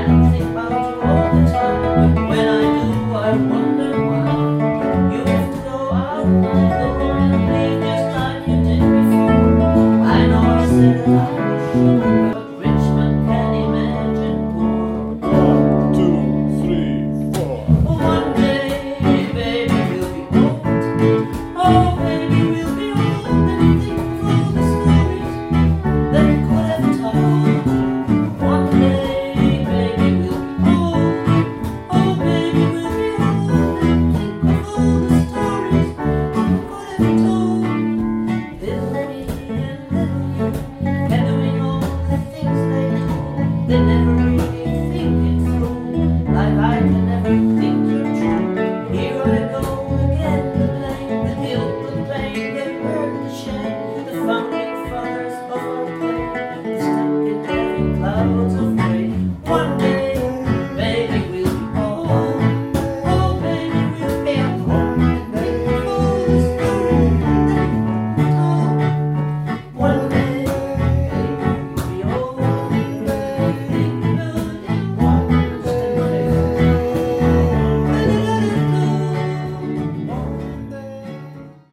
I think about you all the time. But when I do, I wonder why you have to go out my door and leave just like you did before. I know I said that I was sure, but rich man can imagine poor. 1, 2, 3, 4. One day, baby, we'll be old. Oh, baby, we'll be old and think of all the stories that we could have told. One day, baby, we'll be old. Oh, baby, we'll be old and think of all the stories that we could have told. Little me and little you, and doing all the things they do, they never